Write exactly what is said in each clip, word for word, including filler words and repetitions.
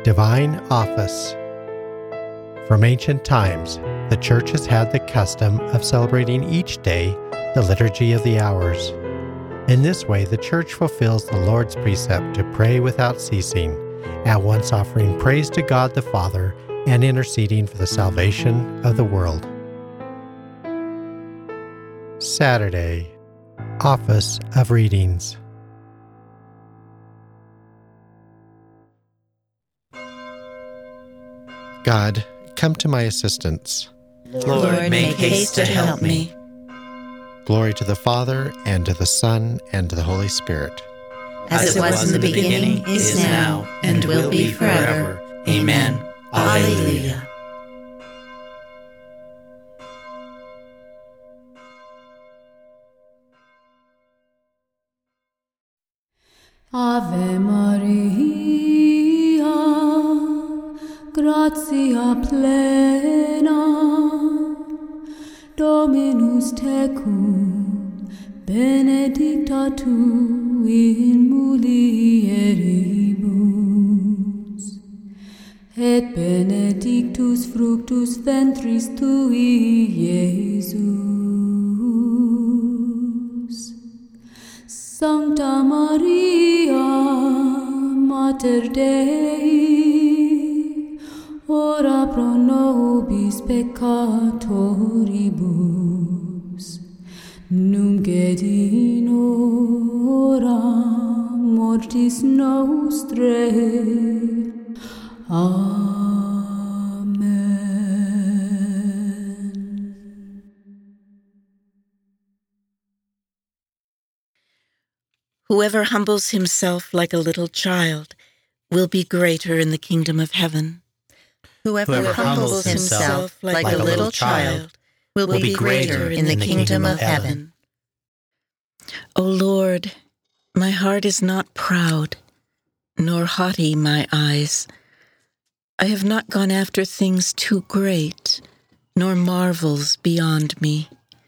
Divine Office. From ancient times, the Church has had the custom of celebrating each day the Liturgy of the Hours. In this way, the Church fulfills the Lord's precept to pray without ceasing, at once offering praise to God the Father and interceding for the salvation of the world. Saturday, Office of Readings. God, come to my assistance. Lord, make haste to help me. Glory to the Father, and to the Son, and to the Holy Spirit. As it was in the beginning, is now, and will be forever. Amen. Alleluia. Ave Maria, gratia plena, Dominus tecum, benedicta tu in mulieribus, et benedictus fructus ventris tui, Iesus. Sancta Maria, Mater Dei, ora pro nobis peccatoribus, nunc et in hora mortis nostrae. Amen. Whoever humbles himself like a little child will be greater in the kingdom of heaven. Whoever, Whoever humbles himself like, like a little child will be greater in the kingdom of heaven. O Lord, my heart is not proud, nor haughty my eyes. I have not gone after things too great, nor marvels beyond me.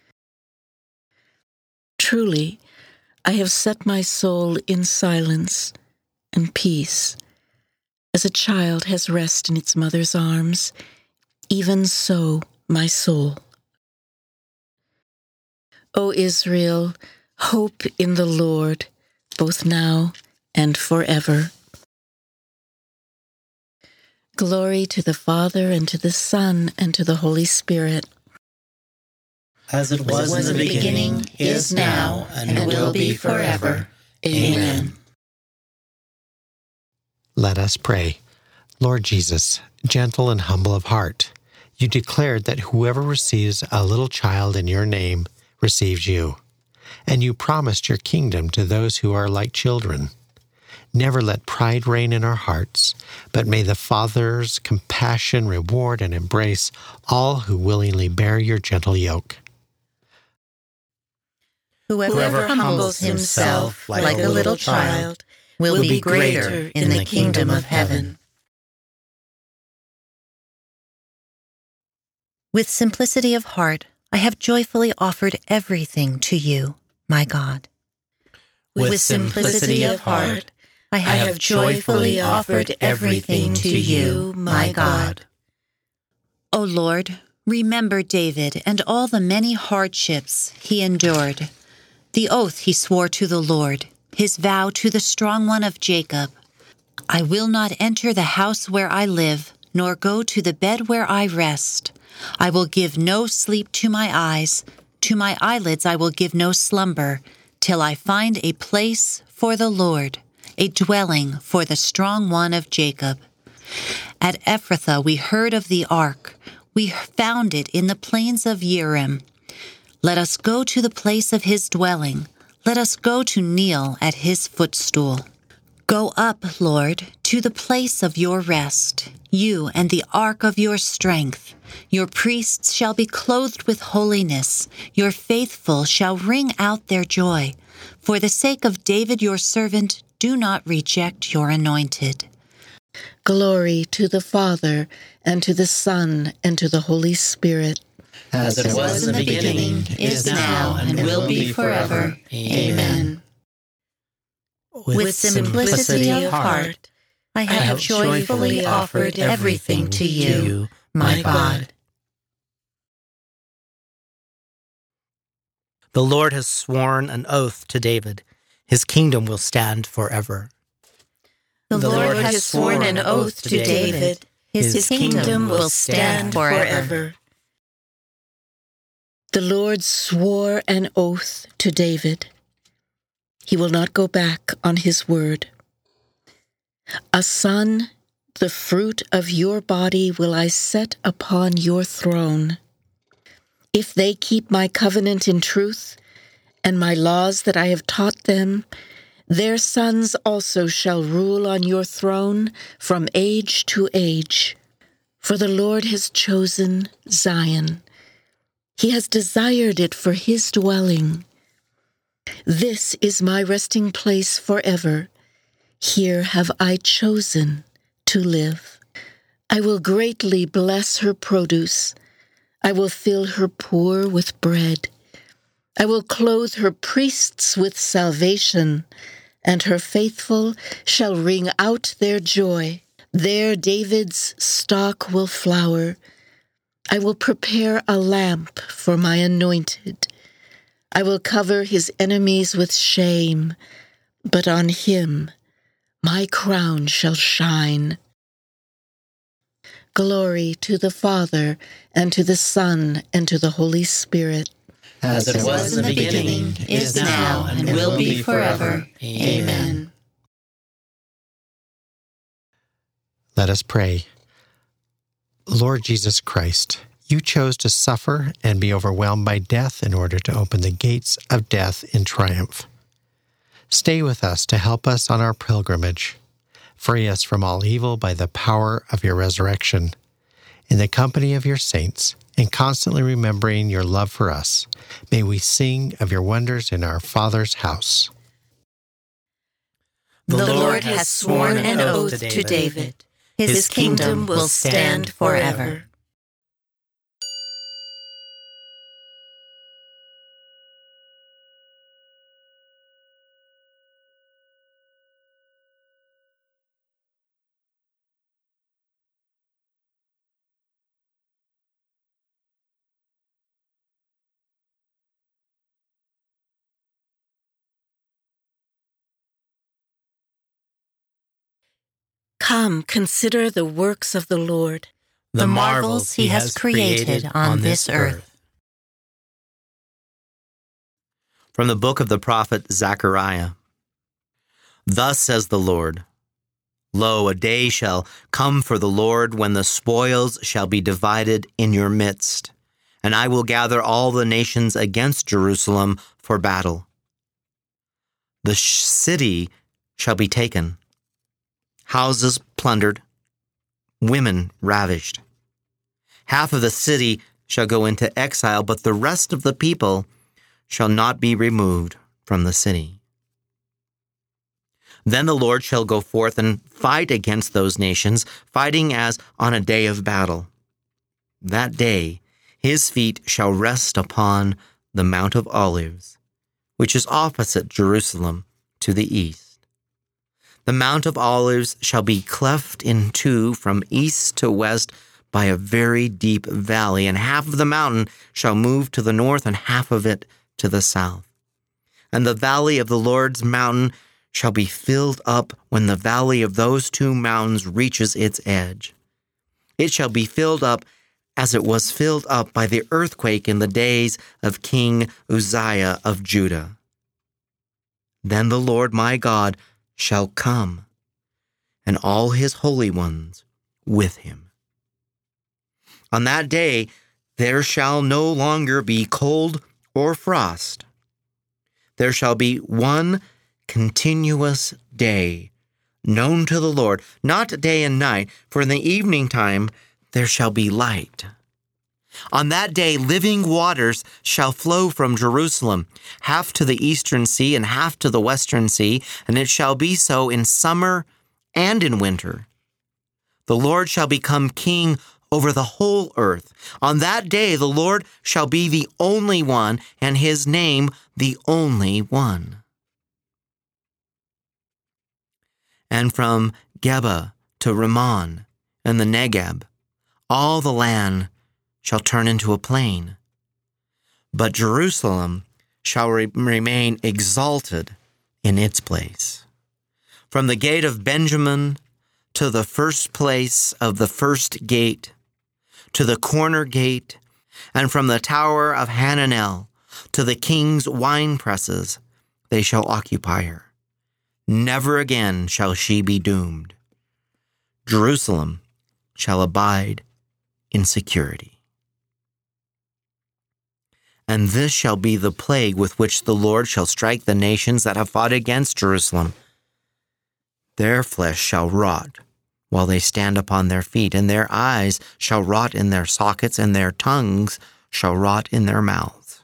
Truly, I have set my soul in silence and peace. As a child has rest in its mother's arms, even so my soul. O Israel, hope in the Lord, both now and forever. Glory to the Father, and to the Son, and to the Holy Spirit. As it was, was in the beginning, beginning is now, and, and will be forever. Amen. Let us pray. Lord Jesus, gentle and humble of heart, you declared that whoever receives a little child in your name receives you, and you promised your kingdom to those who are like children. Never let pride reign in our hearts, but may the Father's compassion reward and embrace all who willingly bear your gentle yoke. Whoever, Whoever humbles himself like, like a little child will be greater in the kingdom of heaven. With simplicity of heart, I have joyfully offered everything to you, my God. With, With simplicity of heart, I have, I have joyfully offered everything to you, my God. O Lord, remember David and all the many hardships he endured, the oath he swore to the Lord, his vow to the strong one of Jacob. I will not enter the house where I live, nor go to the bed where I rest. I will give no sleep to my eyes, to my eyelids I will give no slumber, till I find a place for the Lord, a dwelling for the strong one of Jacob. At Ephrathah we heard of the ark. We found it in the plains of Yerim. Let us go to the place of his dwelling. Let us go to kneel at his footstool. Go up, Lord, to the place of your rest, you and the ark of your strength. Your priests shall be clothed with holiness. Your faithful shall ring out their joy. For the sake of David your servant, do not reject your anointed. Glory to the Father, and to the Son, and to the Holy Spirit. As it was in the beginning, is now, and will be forever. Amen. With simplicity of heart, I have joyfully offered everything to you, my God. The Lord has sworn an oath to David. His kingdom will stand forever. The, the Lord, Lord has sworn an oath to David. His, his kingdom will stand forever. The Lord swore an oath to David. He will not go back on his word. A son, the fruit of your body, will I set upon your throne. If they keep my covenant in truth and my laws that I have taught them, their sons also shall rule on your throne from age to age. For the Lord has chosen Zion. He has desired it for his dwelling. This is my resting place forever. Here have I chosen to live. I will greatly bless her produce. I will fill her poor with bread. I will clothe her priests with salvation, and her faithful shall ring out their joy. There David's stock will flower. I will prepare a lamp for my anointed. I will cover his enemies with shame, but on him my crown shall shine. Glory to the Father, and to the Son, and to the Holy Spirit. As it was in the beginning, is now, and will be forever. Amen. Let us pray. Lord Jesus Christ, you chose to suffer and be overwhelmed by death in order to open the gates of death in triumph. Stay with us to help us on our pilgrimage. Free us from all evil by the power of your resurrection. In the company of your saints, and constantly remembering your love for us, may we sing of your wonders in our Father's house. The Lord has sworn an oath to David. His kingdom will stand forever. Come, consider the works of the Lord, the marvels he has created on this earth. From the book of the prophet Zechariah. Thus says the Lord, Lo, a day shall come for the Lord when the spoils shall be divided in your midst, and I will gather all the nations against Jerusalem for battle. The sh- city shall be taken, houses plundered, women ravished. Half of the city shall go into exile, but the rest of the people shall not be removed from the city. Then the Lord shall go forth and fight against those nations, fighting as on a day of battle. That day his feet shall rest upon the Mount of Olives, which is opposite Jerusalem to the east. The Mount of Olives shall be cleft in two from east to west by a very deep valley, and half of the mountain shall move to the north and half of it to the south. And the valley of the Lord's mountain shall be filled up when the valley of those two mountains reaches its edge. It shall be filled up as it was filled up by the earthquake in the days of King Uzziah of Judah. Then the Lord my God shall come, and all his holy ones with him. On that day there shall no longer be cold or frost. There shall be one continuous day, known to the Lord, not day and night, for in the evening time there shall be light. On that day living waters shall flow from Jerusalem, half to the eastern sea and half to the western sea, and it shall be so in summer and in winter. The Lord shall become king over the whole earth. On that day the Lord shall be the only one, and his name the only one. And from Geba to Rimmon and the Negeb. All the land shall turn into a plain. But Jerusalem shall re- remain exalted in its place. From the gate of Benjamin to the first place of the first gate, to the corner gate, and from the tower of Hananel to the king's wine presses, they shall occupy her. Never again shall she be doomed. Jerusalem shall abide in security. And this shall be the plague with which the Lord shall strike the nations that have fought against Jerusalem. Their flesh shall rot while they stand upon their feet, and their eyes shall rot in their sockets, and their tongues shall rot in their mouths.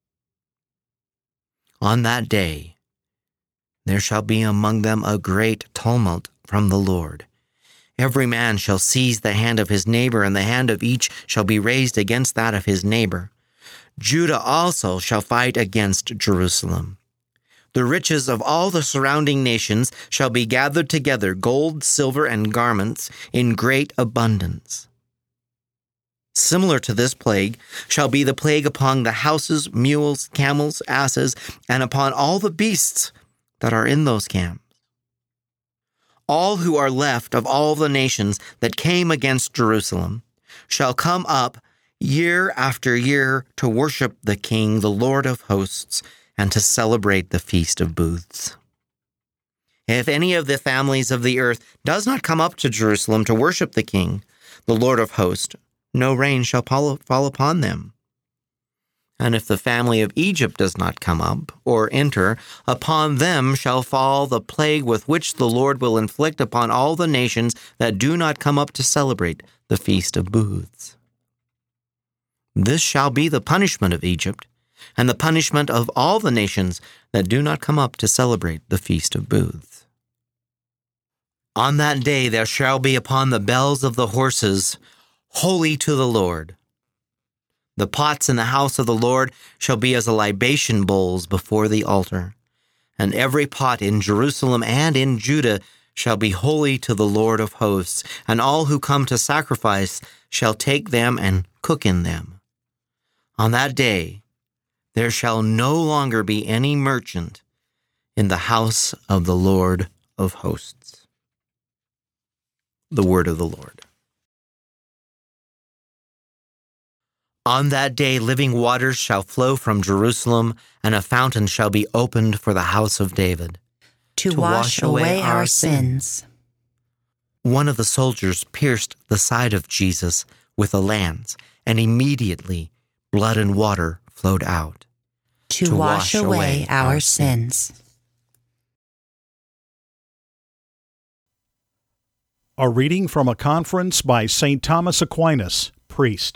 On that day there shall be among them a great tumult from the Lord. Every man shall seize the hand of his neighbor, and the hand of each shall be raised against that of his neighbor. Judah also shall fight against Jerusalem. The riches of all the surrounding nations shall be gathered together, gold, silver, and garments in great abundance. Similar to this plague shall be the plague upon the houses, mules, camels, asses, and upon all the beasts that are in those camps. All who are left of all the nations that came against Jerusalem shall come up year after year to worship the King, the Lord of hosts, and to celebrate the Feast of Booths. If any of the families of the earth does not come up to Jerusalem to worship the King, the Lord of hosts, no rain shall fall upon them. And if the family of Egypt does not come up or enter, upon them shall fall the plague with which the Lord will inflict upon all the nations that do not come up to celebrate the Feast of Booths. This shall be the punishment of Egypt, and the punishment of all the nations that do not come up to celebrate the Feast of Booths. On that day there shall be upon the bells of the horses, holy to the Lord. The pots in the house of the Lord shall be as libation bowls before the altar, and every pot in Jerusalem and in Judah shall be holy to the Lord of hosts, and all who come to sacrifice shall take them and cook in them. On that day there shall no longer be any merchant in the house of the Lord of hosts. The word of the Lord. On that day living waters shall flow from Jerusalem, and a fountain shall be opened for the house of David, to, to wash, wash away our, our sins. One of the soldiers pierced the side of Jesus with a lance, and immediately blood and water flowed out. To, to wash, wash away our sins. A reading from a conference by Saint Thomas Aquinas, priest.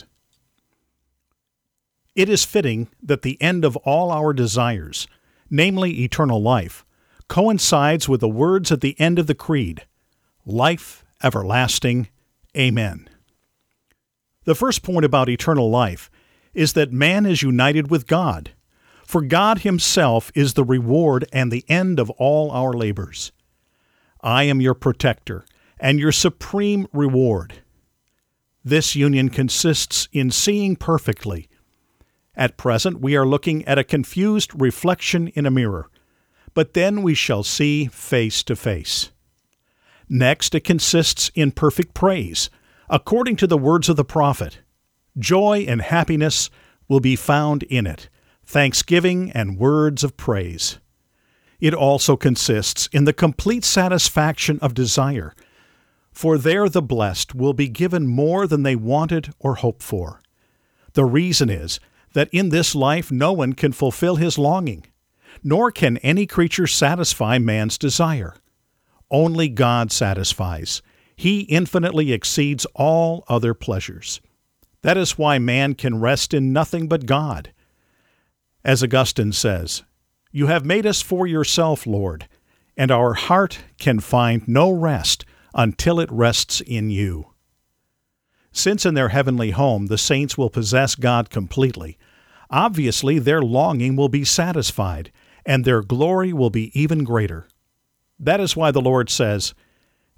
It is fitting that the end of all our desires, namely eternal life, coincides with the words at the end of the Creed, life everlasting. Amen. The first point about eternal life is that man is united with God, for God himself is the reward and the end of all our labors. I am your protector and your supreme reward. This union consists in seeing perfectly. At present, we are looking at a confused reflection in a mirror, but then we shall see face to face. Next, it consists in perfect praise, according to the words of the prophet. Joy and happiness will be found in it, thanksgiving and words of praise. It also consists in the complete satisfaction of desire, for there the blessed will be given more than they wanted or hoped for. The reason is that in this life no one can fulfill his longing, nor can any creature satisfy man's desire. Only God satisfies. He infinitely exceeds all other pleasures. That is why man can rest in nothing but God. As Augustine says, "You have made us for yourself, Lord, and our heart can find no rest until it rests in you." Since in their heavenly home the saints will possess God completely, obviously their longing will be satisfied, and their glory will be even greater. That is why the Lord says,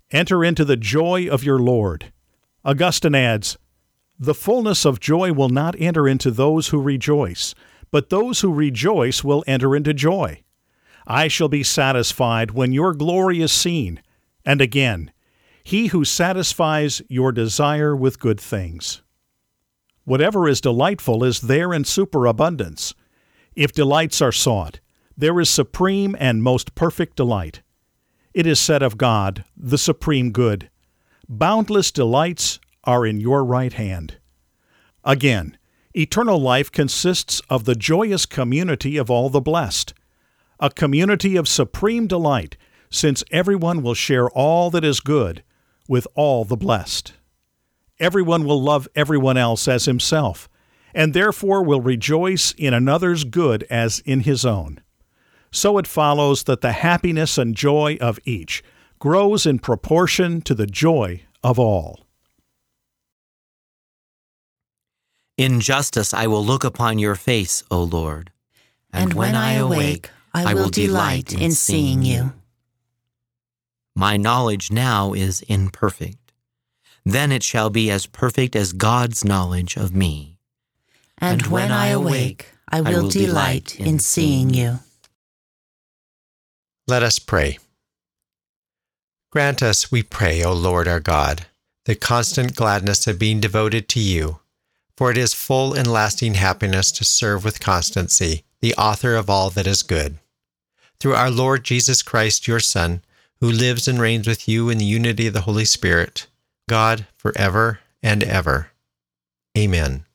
Enter into the joy of your Lord. Augustine adds, the fullness of joy will not enter into those who rejoice, but those who rejoice will enter into joy. I shall be satisfied when your glory is seen. And again, he who satisfies your desire with good things. Whatever is delightful is there in superabundance. If delights are sought, there is supreme and most perfect delight. It is said of God, the supreme good, boundless delights are in your right hand. Again, eternal life consists of the joyous community of all the blessed, a community of supreme delight, since everyone will share all that is good with all the blessed. Everyone will love everyone else as himself, and therefore will rejoice in another's good as in his own. So it follows that the happiness and joy of each grows in proportion to the joy of all. In justice I will look upon your face, O Lord. And when I awake, I will delight in seeing you. My knowledge now is imperfect. Then it shall be as perfect as God's knowledge of me. And when I awake, I will delight in seeing you. Let us pray. Grant us, we pray, O Lord our God, the constant gladness of being devoted to you, for it is full and lasting happiness to serve with constancy the author of all that is good. Through our Lord Jesus Christ, your Son, who lives and reigns with you in the unity of the Holy Spirit, God, forever and ever. Amen.